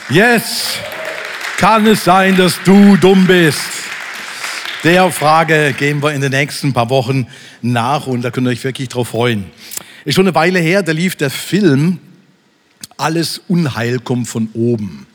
Yes! Kann es sein, dass du dumm bist? Der Frage gehen wir in den nächsten paar Wochen nach und da könnt ihr euch wirklich drauf freuen. Ist schon eine Weile her, da lief der Film Alles Unheil kommt von oben.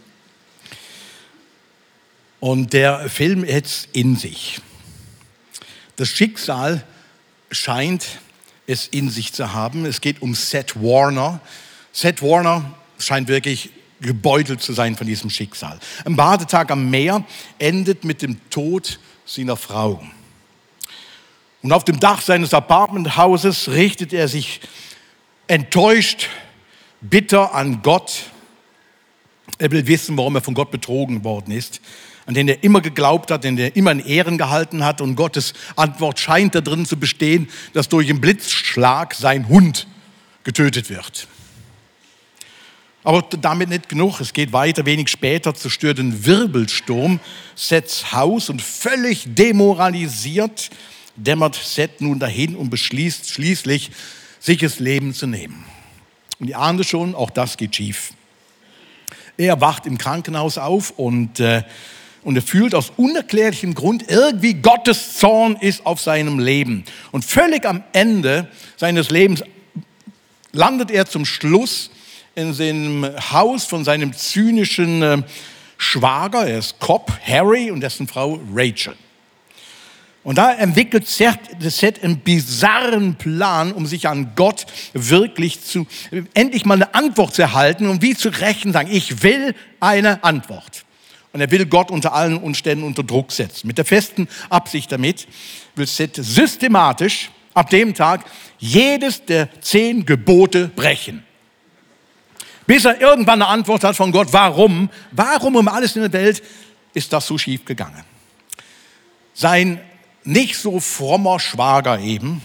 Und der Film hat es in sich. Das Schicksal scheint es in sich zu haben. Es geht um Seth Warner. Seth Warner scheint wirklich gebeutelt zu sein von diesem Schicksal. Ein Badetag am Meer endet mit dem Tod seiner Frau. Und auf dem Dach seines Apartmenthauses richtet er sich enttäuscht, bitter an Gott. Er will wissen, warum er von Gott betrogen worden ist, an den er immer geglaubt hat, den er immer in Ehren gehalten hat. Und Gottes Antwort scheint darin zu bestehen, dass durch einen Blitzschlag sein Hund getötet wird. Aber damit nicht genug. Es geht weiter. Wenig später zerstört ein Wirbelsturm Seths Haus und völlig demoralisiert dämmert Seth nun dahin und beschließt schließlich, sich das Leben zu nehmen. Und ihr ahnt es schon, auch das geht schief. Er wacht im Krankenhaus auf und er fühlt aus unerklärlichem Grund irgendwie Gottes Zorn ist auf seinem Leben. Und völlig am Ende seines Lebens landet er zum Schluss in seinem Haus von seinem zynischen Schwager, er ist Cop, Harry, und dessen Frau Rachel. Und da entwickelt Seth einen bizarren Plan, um sich an Gott wirklich endlich mal eine Antwort zu erhalten und wie zu rächen sagen, ich will eine Antwort. Und er will Gott unter allen Umständen unter Druck setzen. Mit der festen Absicht damit will Seth systematisch ab dem Tag jedes der 10 Gebote brechen. Bis er irgendwann eine Antwort hat von Gott, warum um alles in der Welt ist das so schief gegangen. Sein nicht so frommer Schwager eben,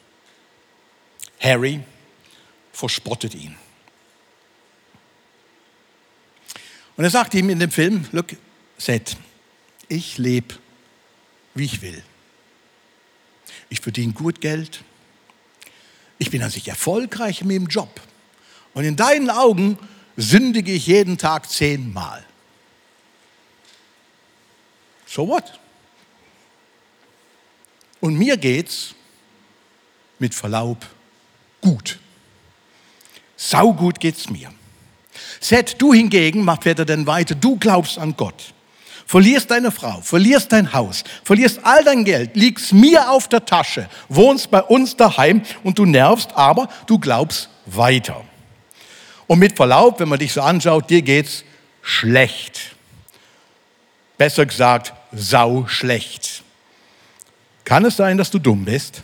Harry, verspottet ihn. Und er sagt ihm in dem Film, look, Seth, ich lebe, wie ich will. Ich verdiene gut Geld. Ich bin an sich erfolgreich in meinem Job. Und in deinen Augen sündige ich jeden Tag 10-mal. So what? Und mir geht's mit Verlaub gut. Saugut geht's mir. Seth, du hingegen, fährt er denn weiter, du glaubst an Gott. Verlierst deine Frau, verlierst dein Haus, verlierst all dein Geld, liegst mir auf der Tasche, wohnst bei uns daheim und du nervst, aber du glaubst weiter. Und mit Verlaub, wenn man dich so anschaut, dir geht's schlecht. Besser gesagt, sau schlecht. Kann es sein, dass du dumm bist?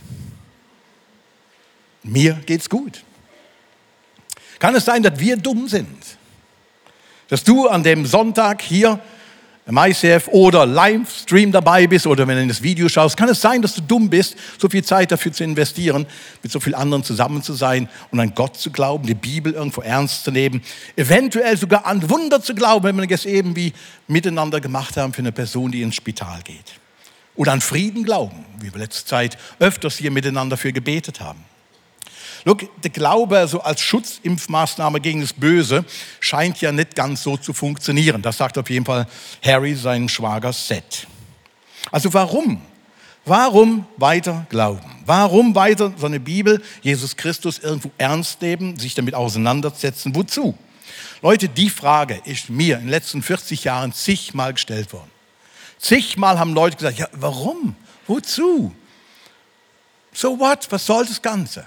Mir geht's gut. Kann es sein, dass wir dumm sind? Dass du an dem Sonntag hier im ICF oder Livestream dabei bist oder wenn du in das Video schaust, kann es sein, dass du dumm bist, so viel Zeit dafür zu investieren, mit so vielen anderen zusammen zu sein und an Gott zu glauben, die Bibel irgendwo ernst zu nehmen, eventuell sogar an Wunder zu glauben, wenn wir das eben wie miteinander gemacht haben für eine Person, die ins Spital geht. Oder an Frieden glauben, wie wir letzte Zeit öfters hier miteinander für gebetet haben. Look, der Glaube also als Schutzimpfmaßnahme gegen das Böse scheint ja nicht ganz so zu funktionieren. Das sagt auf jeden Fall Harry seinem Schwager Seth. Also warum? Warum weiter glauben? Warum weiter so eine Bibel, Jesus Christus irgendwo ernst nehmen, sich damit auseinandersetzen? Wozu? Leute, die Frage ist mir in den letzten 40 Jahren zigmal gestellt worden. Zigmal haben Leute gesagt, ja, warum? Wozu? So what? Was soll das Ganze?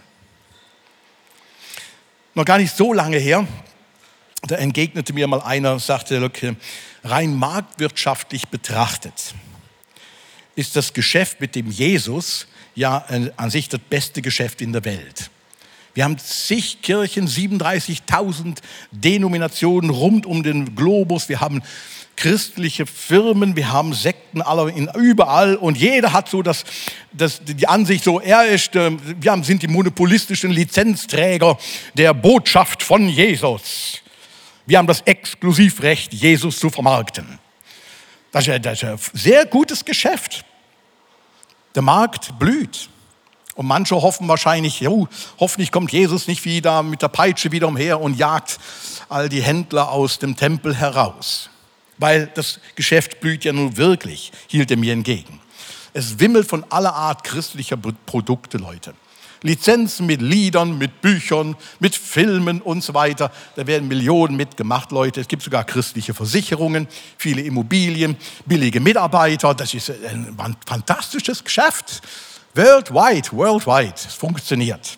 Noch gar nicht so lange her, da entgegnete mir mal einer, sagte, look, rein marktwirtschaftlich betrachtet ist das Geschäft mit dem Jesus ja an sich das beste Geschäft in der Welt. Wir haben zig Kirchen, 37.000 Denominationen rund um den Globus. Wir haben christliche Firmen, wir haben Sekten überall und jeder hat so die Ansicht, so wir sind die monopolistischen Lizenzträger der Botschaft von Jesus. Wir haben das Exklusivrecht, Jesus zu vermarkten. Das ist ein sehr gutes Geschäft. Der Markt blüht. Und manche hoffen wahrscheinlich, hoffentlich kommt Jesus nicht wieder mit der Peitsche wieder umher und jagt all die Händler aus dem Tempel heraus. Weil das Geschäft blüht ja nun wirklich, hielt er mir entgegen. Es wimmelt von aller Art christlicher Produkte, Leute. Lizenzen mit Liedern, mit Büchern, mit Filmen und so weiter. Da werden Millionen mitgemacht, Leute. Es gibt sogar christliche Versicherungen, viele Immobilien, billige Mitarbeiter. Das ist ein fantastisches Geschäft. Worldwide. Es funktioniert.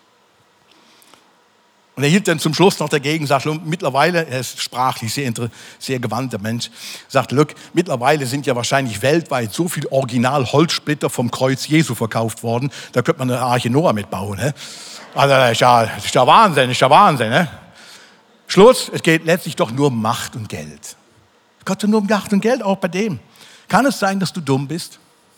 Und er hielt dann zum Schluss noch dagegen, sagt, mittlerweile, er ist sprachlich sehr gewandter Mensch, sagt, mittlerweile sind ja wahrscheinlich weltweit so viele Original-Holzsplitter vom Kreuz Jesu verkauft worden, da könnte man eine Arche Noah mitbauen. Ne? Also das ist ja Wahnsinn. Ne? Schluss, es geht letztlich doch nur um Macht und Geld. Es geht nur um Macht und Geld, auch bei dem. Kann es sein, dass du dumm bist?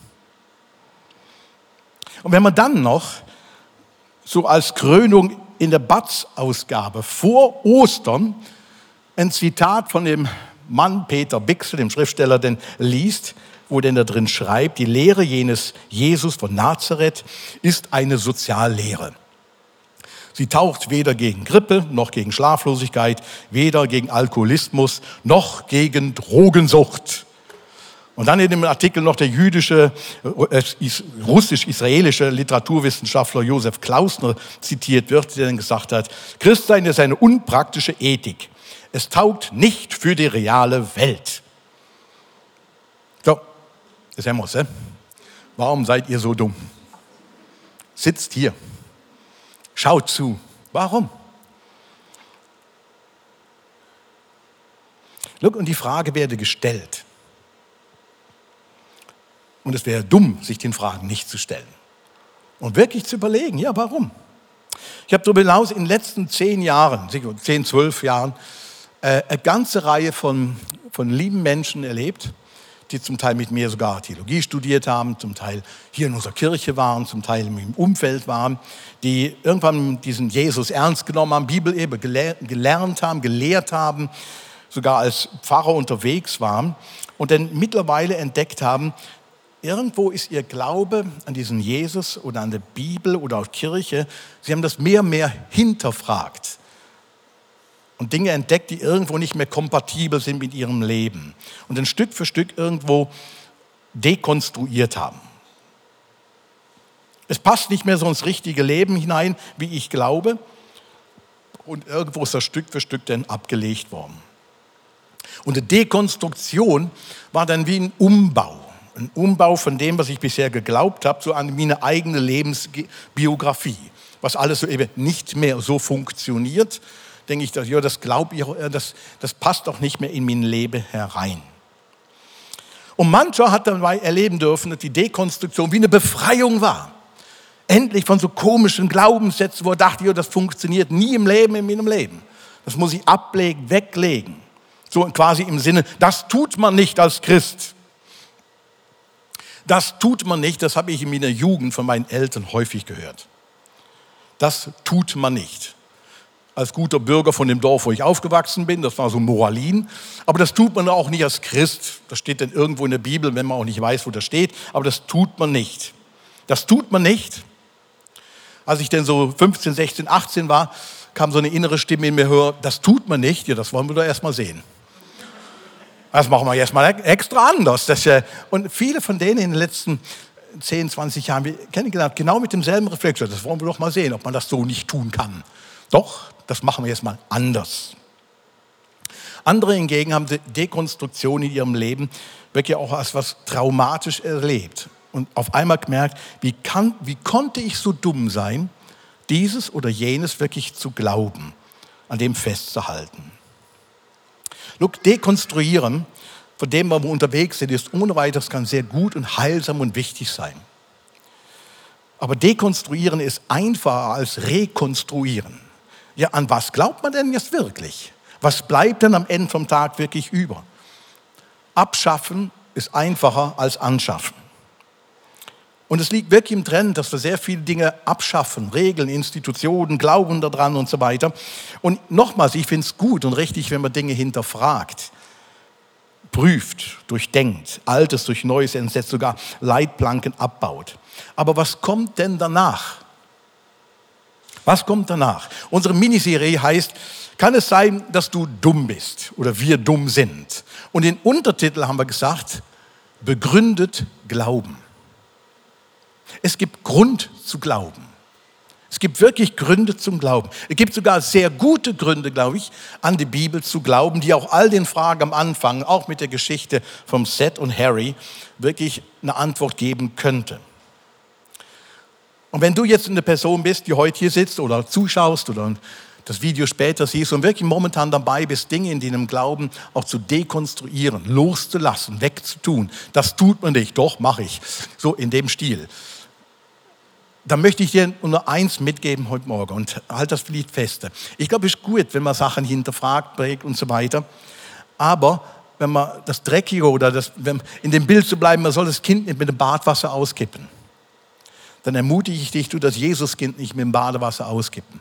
Und wenn man dann noch so als Krönung in der BATS-Ausgabe vor Ostern ein Zitat von dem Mann Peter Bixel, dem Schriftsteller, denn liest, wo denn da drin schreibt, die Lehre jenes Jesus von Nazareth ist eine Soziallehre. Sie taucht weder gegen Grippe noch gegen Schlaflosigkeit, weder gegen Alkoholismus noch gegen Drogensucht. Und dann in dem Artikel noch der russisch-israelische Literaturwissenschaftler Josef Klausner zitiert wird, der dann gesagt hat, Christsein ist eine unpraktische Ethik. Es taugt nicht für die reale Welt. So, das haben wir's. Warum seid ihr so dumm? Sitzt hier, schaut zu. Warum? Und die Frage werde gestellt. Und es wäre dumm, sich den Fragen nicht zu stellen. Und wirklich zu überlegen, ja, warum? Ich habe darüber hinaus in den letzten 10 Jahren, 10, 12 Jahren, eine ganze Reihe von lieben Menschen erlebt, die zum Teil mit mir sogar Theologie studiert haben, zum Teil hier in unserer Kirche waren, zum Teil im Umfeld waren, die irgendwann diesen Jesus ernst genommen haben, Bibel eben gelernt haben, gelehrt haben, sogar als Pfarrer unterwegs waren und dann mittlerweile entdeckt haben, irgendwo ist ihr Glaube an diesen Jesus oder an der Bibel oder auf Kirche, sie haben das mehr und mehr hinterfragt und Dinge entdeckt, die irgendwo nicht mehr kompatibel sind mit ihrem Leben und dann Stück für Stück irgendwo dekonstruiert haben. Es passt nicht mehr so ins richtige Leben hinein, wie ich glaube, und irgendwo ist das Stück für Stück dann abgelegt worden. Und die Dekonstruktion war dann wie ein Umbau. Ein Umbau von dem, was ich bisher geglaubt habe, so an meine eigene Lebensbiografie. Was alles so eben nicht mehr so funktioniert, denke ich, das glaube ich, das passt doch nicht mehr in mein Leben herein. Und mancher hat dabei erleben dürfen, dass die Dekonstruktion wie eine Befreiung war. Endlich von so komischen Glaubenssätzen, wo er dachte, das funktioniert nie im Leben, in meinem Leben. Das muss ich ablegen, weglegen. So quasi im Sinne, das tut man nicht als Christ. Das tut man nicht, das habe ich in meiner Jugend von meinen Eltern häufig gehört. Das tut man nicht. Als guter Bürger von dem Dorf, wo ich aufgewachsen bin, das war so Moralin, aber das tut man auch nicht als Christ. Das steht dann irgendwo in der Bibel, wenn man auch nicht weiß, wo das steht, aber das tut man nicht. Das tut man nicht. Als ich dann so 15, 16, 18 war, kam so eine innere Stimme in mir, hör, das tut man nicht, ja, das wollen wir doch erst mal sehen. Das machen wir jetzt mal extra anders. Und viele von denen in den letzten 10, 20 Jahren kennengelernt, genau mit demselben Reflex. Das wollen wir doch mal sehen, ob man das so nicht tun kann. Doch, das machen wir jetzt mal anders. Andere hingegen haben die Dekonstruktion in ihrem Leben wirklich auch als was traumatisch erlebt. Und auf einmal gemerkt, wie konnte ich so dumm sein, dieses oder jenes wirklich zu glauben, an dem festzuhalten. Dekonstruieren, von dem wir unterwegs sind, ist ohne weiteres kann sehr gut und heilsam und wichtig sein. Aber dekonstruieren ist einfacher als rekonstruieren. Ja, an was glaubt man denn jetzt wirklich? Was bleibt denn am Ende vom Tag wirklich über? Abschaffen ist einfacher als anschaffen. Und es liegt wirklich im Trend, dass wir sehr viele Dinge abschaffen, Regeln, Institutionen, Glauben daran und so weiter. Und nochmals, ich finde es gut und richtig, wenn man Dinge hinterfragt. prüft, durchdenkt, Altes durch Neues entsetzt, sogar Leitplanken abbaut. Aber was kommt denn danach? Was kommt danach? Unsere Miniserie heißt, kann es sein, dass du dumm bist oder wir dumm sind? Und den Untertitel haben wir gesagt, begründet Glauben. Es gibt Grund zu glauben. Es gibt wirklich Gründe zum Glauben. Es gibt sogar sehr gute Gründe, glaube ich, an die Bibel zu glauben, die auch all den Fragen am Anfang, auch mit der Geschichte von Seth und Harry, wirklich eine Antwort geben könnte. Und wenn du jetzt eine Person bist, die heute hier sitzt oder zuschaust oder das Video später siehst und wirklich momentan dabei bist, Dinge in deinem Glauben auch zu dekonstruieren, loszulassen, wegzutun, das tut man nicht, doch, mache ich, so in dem Stil. Dann möchte ich dir nur eins mitgeben heute Morgen und halt das Lied fest. Ich glaube, es ist gut, wenn man Sachen hinterfragt, prägt und so weiter. Aber wenn man das Dreckige oder in dem Bild zu bleiben, man soll das Kind nicht mit dem Badwasser auskippen. Dann ermutige ich dich, du das Jesuskind nicht mit dem Badewasser auskippen.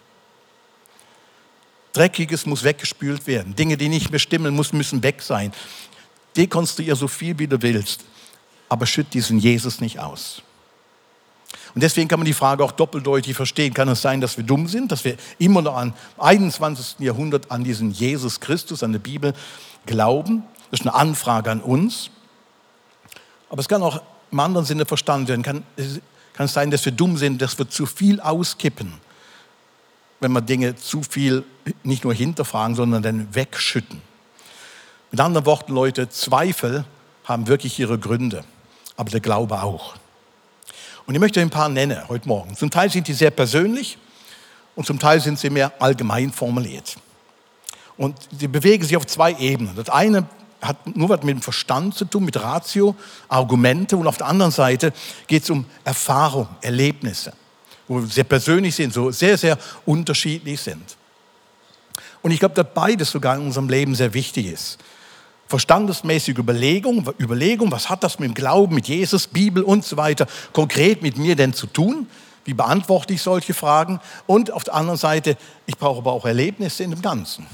Dreckiges muss weggespült werden. Dinge, die nicht mehr stimmen, müssen weg sein. Dekonstruiere so viel, wie du willst, aber schütt diesen Jesus nicht aus. Und deswegen kann man die Frage auch doppeldeutig verstehen. Kann es sein, dass wir dumm sind, dass wir immer noch im 21. Jahrhundert an diesen Jesus Christus, an die Bibel glauben? Das ist eine Anfrage an uns. Aber es kann auch im anderen Sinne verstanden werden. Kann es sein, dass wir dumm sind, dass wir zu viel auskippen, wenn wir Dinge zu viel nicht nur hinterfragen, sondern dann wegschütten. Mit anderen Worten, Leute, Zweifel haben wirklich ihre Gründe, aber der Glaube auch. Und ich möchte ein paar nennen heute Morgen. Zum Teil sind die sehr persönlich und zum Teil sind sie mehr allgemein formuliert. Und sie bewegen sich auf zwei Ebenen. Das eine hat nur was mit dem Verstand zu tun, mit Ratio, Argumente. Und auf der anderen Seite geht es um Erfahrung, Erlebnisse, wo wir sehr persönlich sind, so sehr, sehr unterschiedlich sind. Und ich glaube, dass beides sogar in unserem Leben sehr wichtig ist. Verstandesmäßige Überlegung, was hat das mit dem Glauben, mit Jesus, Bibel und so weiter konkret mit mir denn zu tun? Wie beantworte ich solche Fragen? Und auf der anderen Seite, ich brauche aber auch Erlebnisse in dem Ganzen.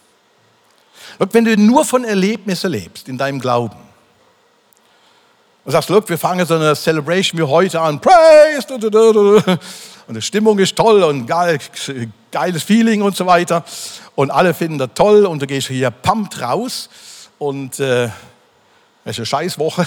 Und wenn du nur von Erlebnissen lebst in deinem Glauben und sagst, look, wir fangen so eine Celebration wie heute an, Praise, und die Stimmung ist toll und geiles Feeling und so weiter und alle finden das toll und du gehst hier pumped raus und es ist eine Scheißwoche.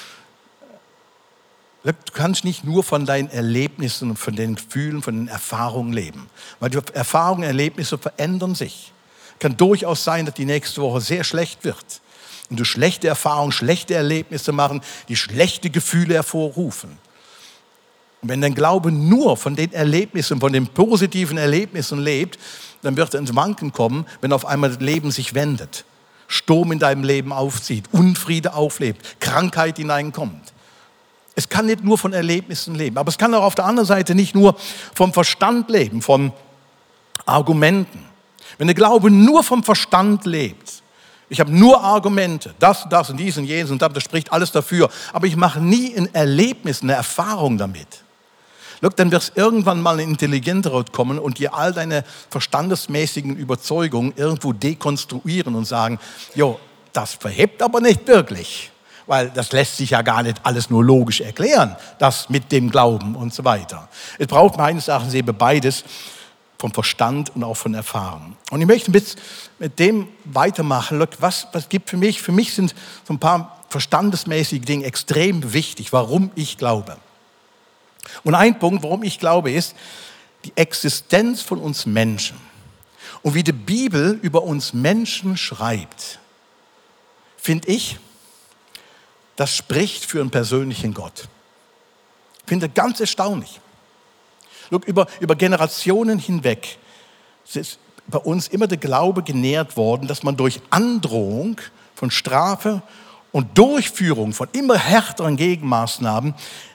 Du kannst nicht nur von deinen Erlebnissen, von den Gefühlen, von den Erfahrungen leben, weil die Erfahrungen, Erlebnisse verändern sich. Kann durchaus sein, dass die nächste Woche sehr schlecht wird und du schlechte Erfahrungen, schlechte Erlebnisse machen, die schlechte Gefühle hervorrufen. Und wenn dein Glaube nur von den Erlebnissen, von den positiven Erlebnissen lebt, dann wird er ins Wanken kommen, wenn auf einmal das Leben sich wendet, Sturm in deinem Leben aufzieht, Unfriede auflebt, Krankheit hineinkommt. Es kann nicht nur von Erlebnissen leben, aber es kann auch auf der anderen Seite nicht nur vom Verstand leben, von Argumenten. Wenn der Glaube nur vom Verstand lebt, ich habe nur Argumente, das und dies und jenes und das spricht alles dafür, aber ich mache nie ein Erlebnis, eine Erfahrung damit. Look, dann wird es irgendwann mal ein intelligenterer kommen und dir all deine verstandesmäßigen Überzeugungen irgendwo dekonstruieren und sagen, jo, das verhebt aber nicht wirklich, weil das lässt sich ja gar nicht alles nur logisch erklären, das mit dem Glauben und so weiter. Es braucht meines Erachtens eben beides, vom Verstand und auch von Erfahrung. Und ich möchte mit dem weitermachen. Look, was gibt für mich? Für mich sind so ein paar verstandesmäßige Dinge extrem wichtig, warum ich glaube. Und ein Punkt, warum ich glaube, ist die Existenz von uns Menschen. Und wie die Bibel über uns Menschen schreibt, finde ich, das spricht für einen persönlichen Gott. Ich finde das ganz erstaunlich. Look, über Generationen hinweg ist bei uns immer der Glaube genährt worden, dass man durch Androhung von Strafe und Durchführung von immer härteren Gegenmaßnahmen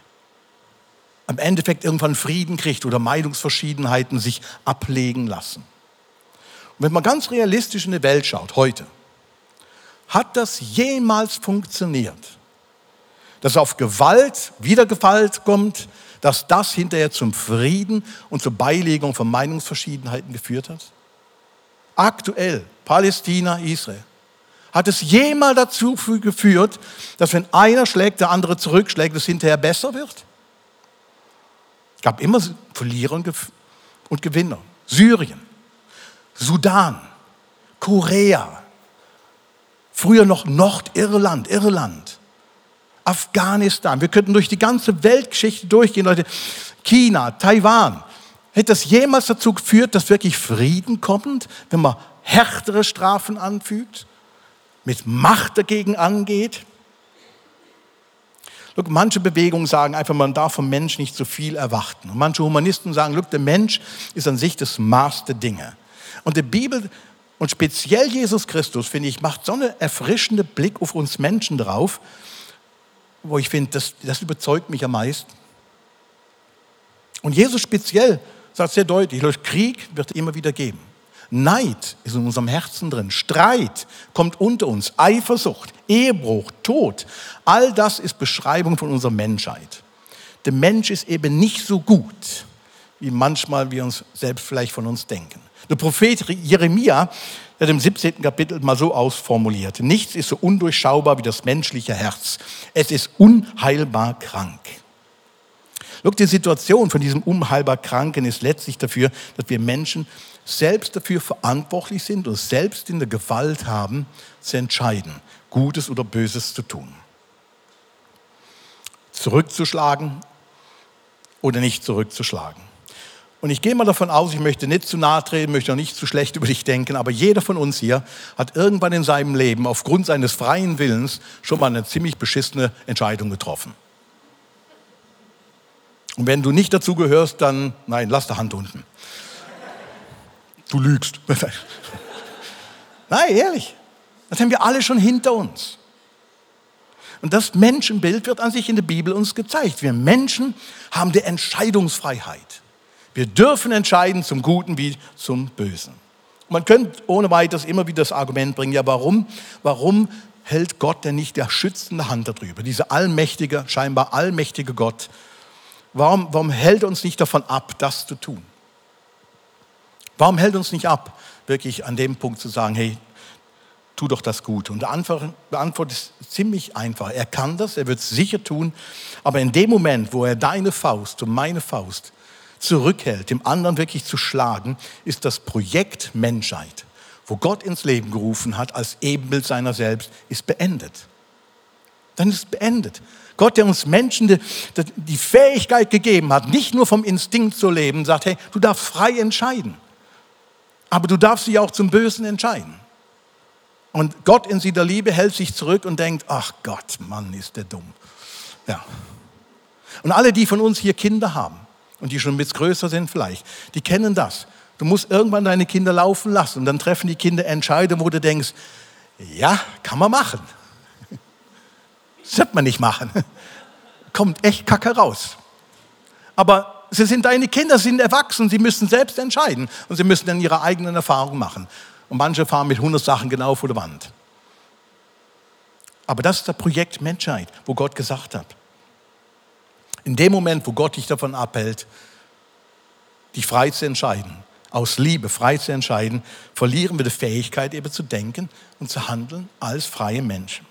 am Endeffekt irgendwann Frieden kriegt oder Meinungsverschiedenheiten sich ablegen lassen. Und wenn man ganz realistisch in die Welt schaut, heute, hat das jemals funktioniert? Dass auf Gewalt wieder Gewalt kommt, dass das hinterher zum Frieden und zur Beilegung von Meinungsverschiedenheiten geführt hat? Aktuell, Palästina, Israel. Hat es jemals dazu geführt, dass wenn einer schlägt, der andere zurückschlägt, es hinterher besser wird? Es gab immer Verlierer und Gewinner. Syrien, Sudan, Korea, früher noch Nordirland, Irland, Afghanistan. Wir könnten durch die ganze Weltgeschichte durchgehen, Leute. China, Taiwan. Hätte das jemals dazu geführt, dass wirklich Frieden kommt, wenn man härtere Strafen anfügt, mit Macht dagegen angeht? Look, manche Bewegungen sagen einfach, man darf vom Mensch nicht zu viel erwarten. Und manche Humanisten sagen, look, der Mensch ist an sich das Maß der Dinge. Und die Bibel und speziell Jesus Christus, finde ich, macht so einen erfrischenden Blick auf uns Menschen drauf, wo ich finde, das überzeugt mich am meisten. Und Jesus speziell sagt sehr deutlich, Krieg wird es immer wieder geben. Neid ist in unserem Herzen drin. Streit kommt unter uns. Eifersucht, Ehebruch, Tod. All das ist Beschreibung von unserer Menschheit. Der Mensch ist eben nicht so gut, wie manchmal wir uns selbst vielleicht von uns denken. Der Prophet Jeremia hat im 17. Kapitel mal so ausformuliert: Nichts ist so undurchschaubar wie das menschliche Herz. Es ist unheilbar krank. Look, die Situation von diesem unheilbar Kranken ist letztlich dafür, dass wir Menschen selbst dafür verantwortlich sind und selbst in der Gewalt haben, zu entscheiden, Gutes oder Böses zu tun. Zurückzuschlagen oder nicht zurückzuschlagen. Und ich gehe mal davon aus, ich möchte nicht zu nahe treten, möchte auch nicht zu schlecht über dich denken, aber jeder von uns hier hat irgendwann in seinem Leben aufgrund seines freien Willens schon mal eine ziemlich beschissene Entscheidung getroffen. Und wenn du nicht dazu gehörst, dann, nein, lass die Hand unten. Du lügst. Nein, ehrlich. Das haben wir alle schon hinter uns. Und das Menschenbild wird an sich in der Bibel uns gezeigt. Wir Menschen haben die Entscheidungsfreiheit. Wir dürfen entscheiden zum Guten wie zum Bösen. Man könnte ohne weiteres immer wieder das Argument bringen, ja warum hält Gott denn nicht der schützende Hand darüber? Dieser allmächtige, scheinbar allmächtige Gott. Warum hält er uns nicht davon ab, das zu tun? Warum hält uns nicht ab, wirklich an dem Punkt zu sagen, hey, tu doch das Gute? Und die Antwort ist ziemlich einfach. Er kann das, er wird es sicher tun, aber in dem Moment, wo er deine Faust und meine Faust zurückhält, dem anderen wirklich zu schlagen, ist das Projekt Menschheit, wo Gott ins Leben gerufen hat, als Ebenbild seiner selbst, ist beendet. Dann ist es beendet. Gott, der uns Menschen die Fähigkeit gegeben hat, nicht nur vom Instinkt zu leben, sagt, hey, du darfst frei entscheiden. Aber du darfst dich auch zum Bösen entscheiden. Und Gott in seiner Liebe hält sich zurück und denkt, ach Gott, Mann, ist der dumm. Ja. Und alle, die von uns hier Kinder haben und die schon ein bisschen größer sind vielleicht, die kennen das. Du musst irgendwann deine Kinder laufen lassen und dann treffen die Kinder Entscheidungen, wo du denkst, ja, kann man machen. Das sollte man nicht machen. Kommt echt Kacke raus. Aber sie sind deine Kinder, sie sind erwachsen, sie müssen selbst entscheiden und sie müssen dann ihre eigenen Erfahrungen machen. Und manche fahren mit 100 Sachen genau vor der Wand. Aber das ist das Projekt Menschheit, wo Gott gesagt hat. In dem Moment, wo Gott dich davon abhält, dich frei zu entscheiden, aus Liebe frei zu entscheiden, verlieren wir die Fähigkeit, eben zu denken und zu handeln als freie Menschen.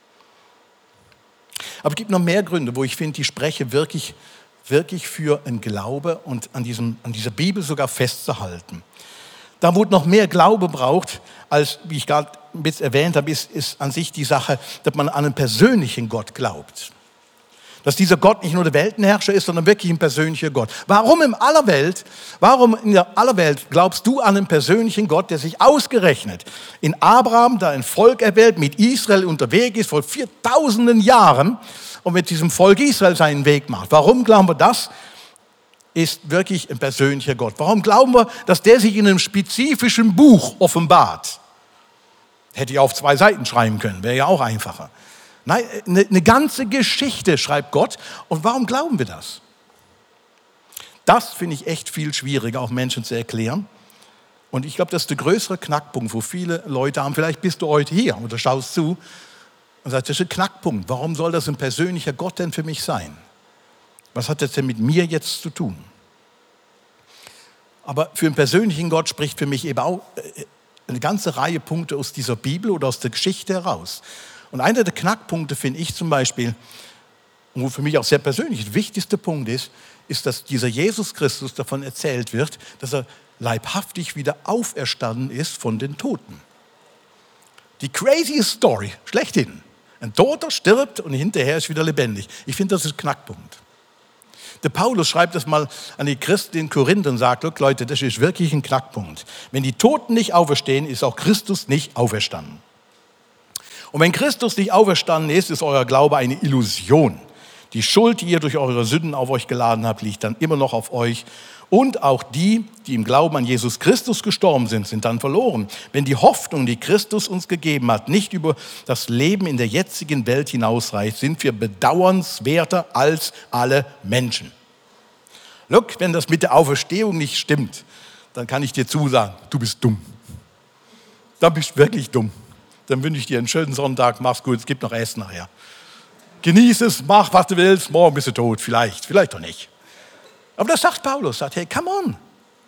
Aber es gibt noch mehr Gründe, wo ich finde, ich spreche wirklich für einen Glaube und an dieser Bibel sogar festzuhalten. Da, wo es noch mehr Glaube braucht, als, wie ich gerade ein bisschen erwähnt habe, ist an sich die Sache, dass man an einen persönlichen Gott glaubt. Dass dieser Gott nicht nur der Weltenherrscher ist, sondern wirklich ein persönlicher Gott. Warum in aller Welt glaubst du an einen persönlichen Gott, der sich ausgerechnet in Abraham, da ein Volk erwählt, mit Israel unterwegs ist, vor 4000 Jahren und mit diesem Volk Israel seinen Weg macht? Warum glauben wir das? Ist wirklich ein persönlicher Gott. Warum glauben wir, dass der sich in einem spezifischen Buch offenbart? Hätte ich auf 2 Seiten schreiben können, wäre ja auch einfacher. Nein, eine ganze Geschichte schreibt Gott. Und warum glauben wir das? Das finde ich echt viel schwieriger, auch Menschen zu erklären. Und ich glaube, das ist der größere Knackpunkt, wo viele Leute haben. Vielleicht bist du heute hier oder schaust zu und sagst, das ist ein Knackpunkt. Warum soll das ein persönlicher Gott denn für mich sein? Was hat das denn mit mir jetzt zu tun? Aber für einen persönlichen Gott spricht für mich eben auch eine ganze Reihe Punkte aus dieser Bibel oder aus der Geschichte heraus. Und einer der Knackpunkte finde ich zum Beispiel, und für mich auch sehr persönlich der wichtigste Punkt ist, dass dieser Jesus Christus davon erzählt wird, dass er leibhaftig wieder auferstanden ist von den Toten. Die craziest Story, schlechthin. Ein Toter stirbt und hinterher ist wieder lebendig. Ich finde, das ist ein Knackpunkt. Der Paulus schreibt das mal an die Christen in Korinth und sagt, look, Leute, das ist wirklich ein Knackpunkt. Wenn die Toten nicht auferstehen, ist auch Christus nicht auferstanden. Und wenn Christus nicht auferstanden ist, ist euer Glaube eine Illusion. Die Schuld, die ihr durch eure Sünden auf euch geladen habt, liegt dann immer noch auf euch. Und auch die, die im Glauben an Jesus Christus gestorben sind, sind dann verloren. Wenn die Hoffnung, die Christus uns gegeben hat, nicht über das Leben in der jetzigen Welt hinausreicht, sind wir bedauernswerter als alle Menschen. Look, wenn das mit der Auferstehung nicht stimmt, dann kann ich dir zusagen, du bist dumm. Dann bist du wirklich dumm. Dann wünsche ich dir einen schönen Sonntag, mach's gut, es gibt noch Essen nachher. Genieß es, mach, was du willst, morgen bist du tot, vielleicht doch nicht. Aber das sagt Paulus, sagt, hey, come on.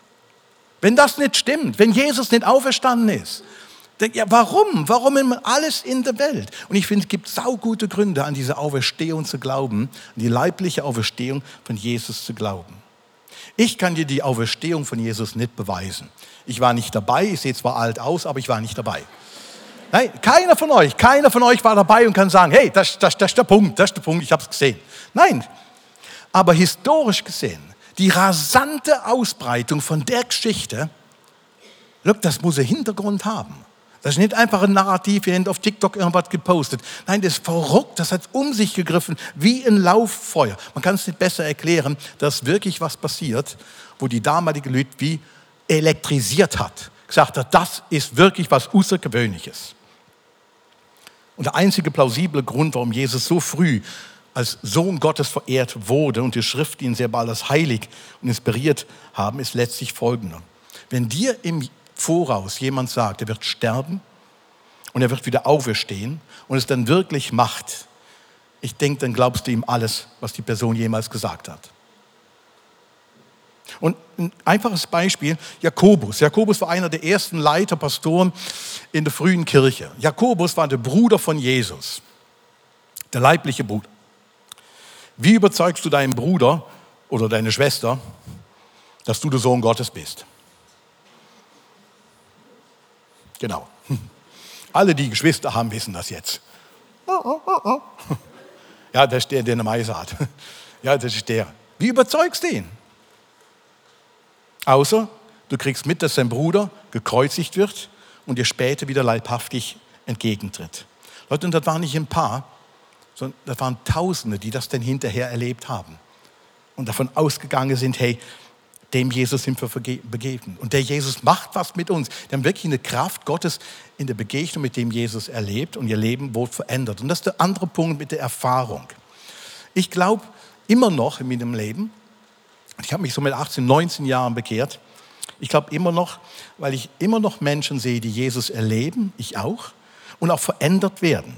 Wenn das nicht stimmt, wenn Jesus nicht auferstanden ist, dann, ja, warum? Warum immer alles in der Welt? Und ich finde, es gibt saugute Gründe, an diese Auferstehung zu glauben, an die leibliche Auferstehung von Jesus zu glauben. Ich kann dir die Auferstehung von Jesus nicht beweisen. Ich war nicht dabei, ich sehe zwar alt aus, aber ich war nicht dabei. Nein, keiner von euch war dabei und kann sagen, hey, das ist der Punkt, ich habe es gesehen. Nein, aber historisch gesehen, die rasante Ausbreitung von der Geschichte, look, das muss einen Hintergrund haben. Das ist nicht einfach ein Narrativ, ihr habt auf TikTok irgendwas gepostet. Nein, das ist verrückt, das hat um sich gegriffen wie ein Lauffeuer. Man kann es nicht besser erklären, dass wirklich was passiert, wo die damalige Leute wie elektrisiert hat. Gesagt hat, das ist wirklich was Außergewöhnliches. Und der einzige plausible Grund, warum Jesus so früh als Sohn Gottes verehrt wurde und die Schrift ihn sehr bald als heilig und inspiriert haben, ist letztlich folgender. Wenn dir im Voraus jemand sagt, er wird sterben und er wird wieder auferstehen und es dann wirklich macht, ich denke, dann glaubst du ihm alles, was die Person jemals gesagt hat. Und ein einfaches Beispiel, Jakobus. Jakobus war einer der ersten Leiter, Pastoren in der frühen Kirche. Jakobus war der Bruder von Jesus, der leibliche Bruder. Wie überzeugst du deinen Bruder oder deine Schwester, dass du der Sohn Gottes bist? Genau. Alle, die Geschwister haben, wissen das jetzt. Ja, das ist der eine Meise hat. Ja, das ist der. Wie überzeugst du ihn? Außer du kriegst mit, dass sein Bruder gekreuzigt wird und dir später wieder leibhaftig entgegentritt. Leute, und das waren nicht ein paar, sondern das waren Tausende, die das dann hinterher erlebt haben. Und davon ausgegangen sind, hey, dem Jesus sind wir begegnet. Und der Jesus macht was mit uns. Die haben wirklich eine Kraft Gottes in der Begegnung mit dem Jesus erlebt und ihr Leben wurde verändert. Und das ist der andere Punkt mit der Erfahrung. Ich glaube immer noch in meinem Leben, ich habe mich so mit 18, 19 Jahren bekehrt. Ich glaube immer noch, weil ich immer noch Menschen sehe, die Jesus erleben, ich auch, und auch verändert werden.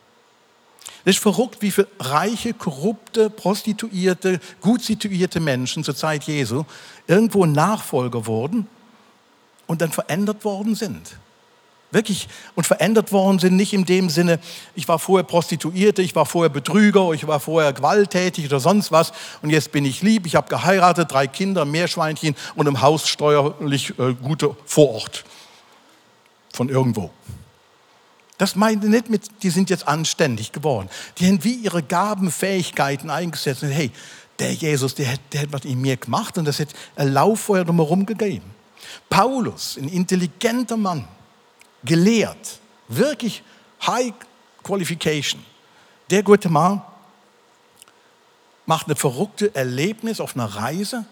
Es ist verrückt, wie viele reiche, korrupte, prostituierte, gut situierte Menschen zur Zeit Jesu irgendwo Nachfolger wurden und dann verändert worden sind. Wirklich. Und verändert worden sind nicht in dem Sinne, ich war vorher Prostituierte, ich war vorher Betrüger, ich war vorher gewalttätig oder sonst was und jetzt bin ich lieb, ich habe geheiratet, 3 Kinder, Meerschweinchen und im Haus steuerlich gute Vorort von irgendwo. Das meinte nicht mit, die sind jetzt anständig geworden. Die haben wie ihre Gaben, Fähigkeiten eingesetzt. Und hey, der Jesus, der hat was in mir gemacht und das hat ein Lauffeuer drumherum gegeben. Paulus, ein intelligenter Mann, gelehrt, wirklich High Qualification. Der gute Mann macht eine verrückte Erlebnis auf einer Reise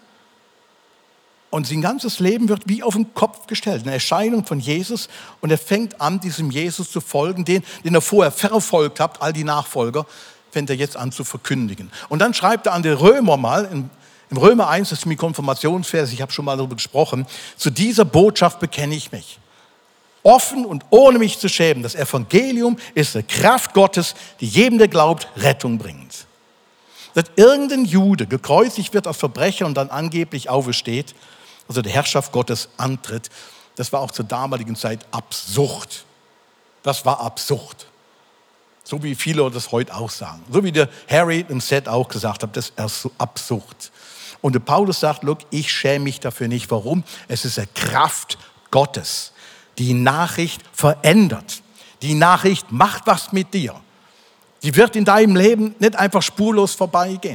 und sein ganzes Leben wird wie auf den Kopf gestellt. Eine Erscheinung von Jesus und er fängt an, diesem Jesus zu folgen, den er vorher verfolgt hat, all die Nachfolger, fängt er jetzt an zu verkündigen. Und dann schreibt er an die Römer mal, im Römer 1, das ist mein Konfirmationsvers, ich habe schon mal darüber gesprochen, zu dieser Botschaft bekenne ich mich. Offen und ohne mich zu schämen. Das Evangelium ist die Kraft Gottes, die jedem, der glaubt, Rettung bringt. Dass irgendein Jude gekreuzigt wird als Verbrecher und dann angeblich aufersteht, also der Herrschaft Gottes antritt, das war auch zur damaligen Zeit absurd. Das war absurd. So wie viele das heute auch sagen. So wie der Harry im Set auch gesagt hat, das ist so absurd. Und der Paulus sagt, look, ich schäme mich dafür nicht. Warum? Es ist eine Kraft Gottes. Die Nachricht verändert. Die Nachricht macht was mit dir. Die wird in deinem Leben nicht einfach spurlos vorbeigehen.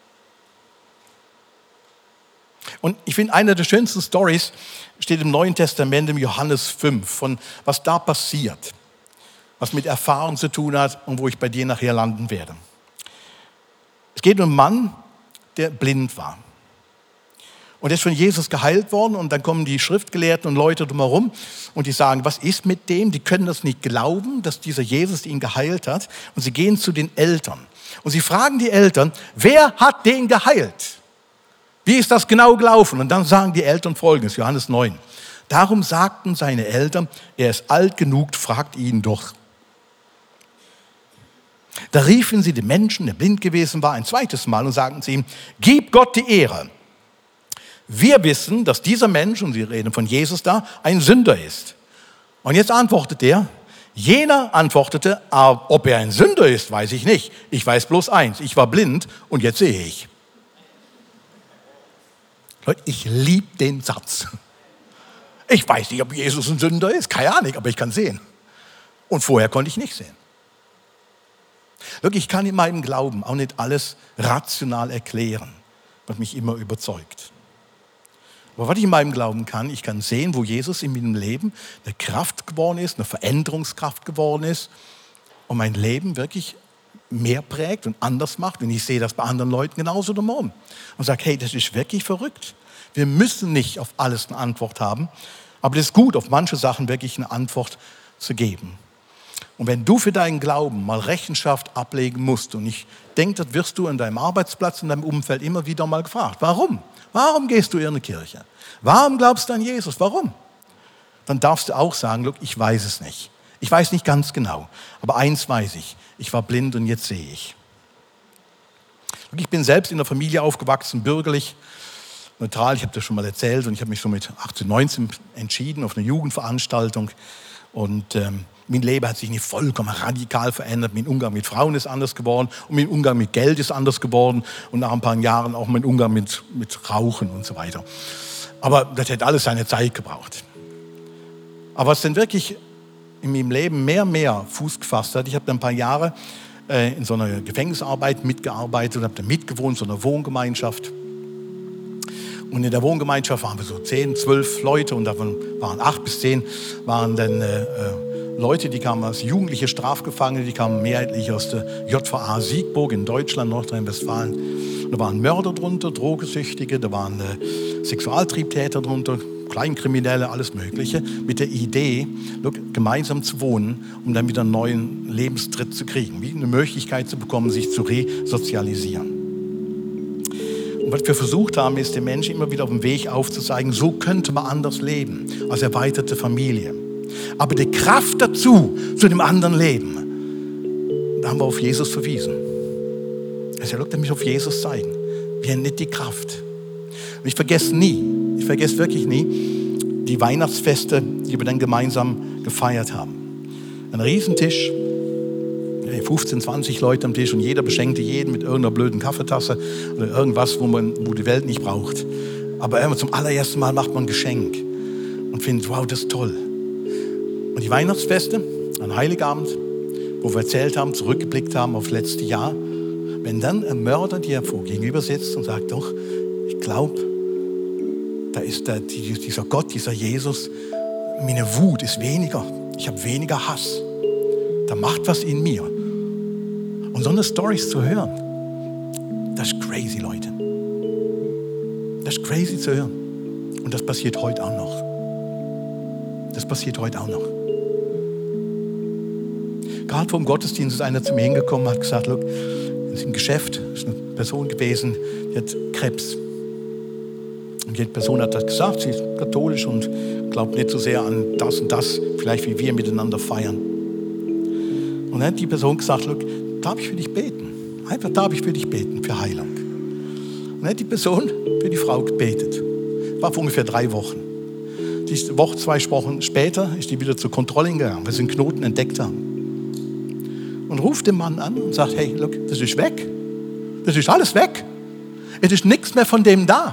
Und ich finde, eine der schönsten Storys steht im Neuen Testament, im Johannes 5, von was da passiert, was mit Erfahrung zu tun hat und wo ich bei dir nachher landen werde. Es geht um einen Mann, der blind war. Und er ist von Jesus geheilt worden und dann kommen die Schriftgelehrten und Leute drumherum und die sagen, was ist mit dem? Die können das nicht glauben, dass dieser Jesus ihn geheilt hat. Und sie gehen zu den Eltern und sie fragen die Eltern, wer hat den geheilt? Wie ist das genau gelaufen? Und dann sagen die Eltern Folgendes, Johannes 9. Darum sagten seine Eltern, er ist alt genug, fragt ihn doch. Da riefen sie den Menschen, der blind gewesen war, ein zweites Mal und sagten zu ihm, gib Gott die Ehre. Wir wissen, dass dieser Mensch, und sie reden von Jesus da, ein Sünder ist. Und jetzt antwortet er, jener antwortete, ob er ein Sünder ist, weiß ich nicht. Ich weiß bloß eins, ich war blind und jetzt sehe ich. Leute, ich liebe den Satz. Ich weiß nicht, ob Jesus ein Sünder ist, keine Ahnung, aber ich kann sehen. Und vorher konnte ich nicht sehen. Wirklich, ich kann in meinem Glauben auch nicht alles rational erklären, was mich immer überzeugt. Aber was ich in meinem Glauben kann, ich kann sehen, wo Jesus in meinem Leben eine Kraft geworden ist, eine Veränderungskraft geworden ist und mein Leben wirklich mehr prägt und anders macht. Und ich sehe das bei anderen Leuten genauso drumherum. Und sage, hey, das ist wirklich verrückt. Wir müssen nicht auf alles eine Antwort haben, aber es ist gut, auf manche Sachen wirklich eine Antwort zu geben. Und wenn du für deinen Glauben mal Rechenschaft ablegen musst, und ich denke, das wirst du an deinem Arbeitsplatz, in deinem Umfeld immer wieder mal gefragt. Warum? Warum gehst du in eine Kirche? Warum glaubst du an Jesus? Warum? Dann darfst du auch sagen, look, ich weiß es nicht. Ich weiß nicht ganz genau, aber eins weiß ich. Ich war blind und jetzt sehe ich. Ich bin selbst in einer Familie aufgewachsen, bürgerlich, neutral, ich habe das schon mal erzählt und ich habe mich so mit 18, 19 entschieden auf eine Jugendveranstaltung und mein Leben hat sich nicht vollkommen radikal verändert. Mein Umgang mit Frauen ist anders geworden und mein Umgang mit Geld ist anders geworden und nach ein paar Jahren auch mein Umgang mit Rauchen und so weiter. Aber das hätte alles seine Zeit gebraucht. Aber was denn wirklich in meinem Leben mehr Fuß gefasst hat, ich habe dann ein paar Jahre in so einer Gefängnisarbeit mitgearbeitet und habe dann mitgewohnt, so einer Wohngemeinschaft. Und in der Wohngemeinschaft waren wir so 10, 12 Leute und davon waren 8 bis 10 waren dann Leute, die kamen als jugendliche Strafgefangene, die kamen mehrheitlich aus der JVA Siegburg in Deutschland, Nordrhein-Westfalen. Da waren Mörder drunter, Drogesüchtige, da waren Sexualtriebtäter drunter, Kleinkriminelle, alles Mögliche, mit der Idee, gemeinsam zu wohnen, um dann wieder einen neuen Lebenstritt zu kriegen, wie eine Möglichkeit zu bekommen, sich zu resozialisieren. Und was wir versucht haben, ist, den Menschen immer wieder auf dem Weg aufzuzeigen, so könnte man anders leben, als erweiterte Familie. Aber die Kraft dazu, zu dem anderen Leben, da haben wir auf Jesus verwiesen. Also er mich auf Jesus zeigen. Wir haben nicht die Kraft. Und ich vergesse wirklich nie, die Weihnachtsfeste, die wir dann gemeinsam gefeiert haben. Ein Riesentisch, 15, 20 Leute am Tisch und jeder beschenkte jeden mit irgendeiner blöden Kaffeetasse oder irgendwas, wo die Welt nicht braucht. Aber zum allerersten Mal macht man ein Geschenk und findet, wow, das ist toll. Und die Weihnachtsfeste, an Heiligabend, wo wir erzählt haben, zurückgeblickt haben auf das letzte Jahr, wenn dann ein Mörder dir gegenüber sitzt und sagt, doch, ich glaube, da ist dieser Gott, dieser Jesus, meine Wut ist weniger, ich habe weniger Hass, da macht was in mir. Und so eine Storys zu hören, das ist crazy, Leute. Das ist crazy zu hören. Und das passiert heute auch noch. Das passiert heute auch noch. Gerade vor dem Gottesdienst ist einer zu mir hingekommen und hat gesagt, look, ist im Geschäft, ist eine Person gewesen, die hat Krebs. Und die Person hat das gesagt, sie ist katholisch und glaubt nicht so sehr an das und das, vielleicht wie wir miteinander feiern. Und dann hat die Person gesagt, look, darf ich für dich beten? Einfach darf ich für dich beten, für Heilung. Und dann hat die Person für die Frau gebetet. War vor ungefähr 3 Wochen. Die Woche, 2 Wochen später ist die wieder zur Kontrolle gegangen, weil sie einen Knoten entdeckt haben. Und ruft den Mann an und sagt, hey, look, das ist weg. Das ist alles weg. Es ist nichts mehr von dem da.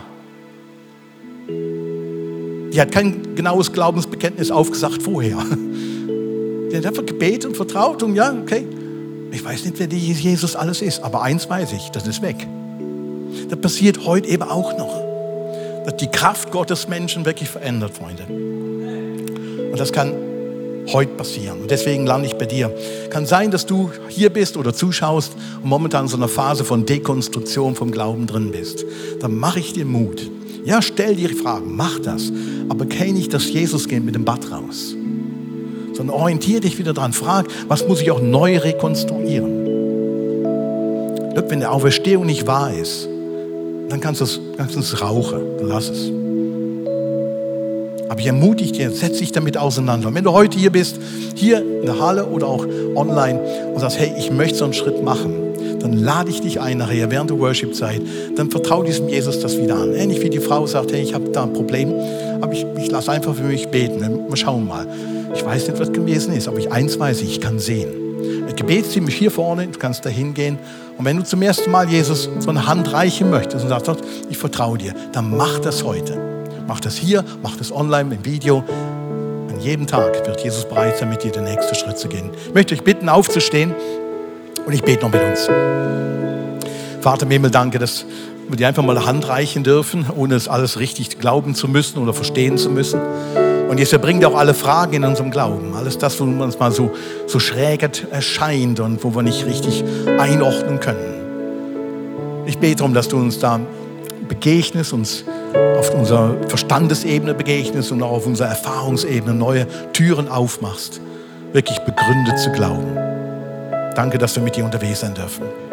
Die hat kein genaues Glaubensbekenntnis aufgesagt vorher. Die hat einfach gebetet und vertraut und ja, okay. Ich weiß nicht, wer Jesus alles ist, aber eins weiß ich, das ist weg. Das passiert heute eben auch noch. Dass die Kraft Gottes Menschen wirklich verändert, Freunde. Und das kann heute passieren. Und deswegen lande ich bei dir. Kann sein, dass du hier bist oder zuschaust und momentan in so einer Phase von Dekonstruktion vom Glauben drin bist. Dann mache ich dir Mut. Ja, stell dir Fragen, mach das. Aber kenn nicht, dass Jesus geht mit dem Bad raus. Sondern orientiere dich wieder dran. Frag, was muss ich auch neu rekonstruieren? Look, wenn die Auferstehung nicht wahr ist, dann kannst du es rauchen. Dann lass es. Aber ich ermutige dich, setz dich damit auseinander. Und wenn du heute hier bist, hier in der Halle oder auch online und sagst, hey, ich möchte so einen Schritt machen, dann lade ich dich ein nachher während der Worship-Zeit, dann vertraue diesem Jesus das wieder an. Ähnlich wie die Frau sagt, hey, ich habe da ein Problem, aber ich lasse einfach für mich beten. Wir schauen mal. Ich weiß nicht, was gewesen ist, aber eins weiß ich kann sehen. Ein Gebetsteam ist hier vorne, du kannst da hingehen. Und wenn du zum ersten Mal Jesus so eine Hand reichen möchtest und sagst, ich vertraue dir, dann mach das heute. Mach das hier, mach das online im Video. An jedem Tag wird Jesus bereit sein, mit dir den nächsten Schritt zu gehen. Ich möchte euch bitten, aufzustehen und ich bete noch mit uns. Vater im Himmel, danke, dass wir dir einfach mal eine Hand reichen dürfen, ohne es alles richtig glauben zu müssen oder verstehen zu müssen. Und Jesus, er bringt auch alle Fragen in unserem Glauben. Alles das, wo uns mal so schräg erscheint und wo wir nicht richtig einordnen können. Ich bete darum, dass du uns da begegnest, uns auf unserer Verstandesebene begegnest und auch auf unserer Erfahrungsebene neue Türen aufmachst, wirklich begründet zu glauben. Danke, dass wir mit dir unterwegs sein dürfen.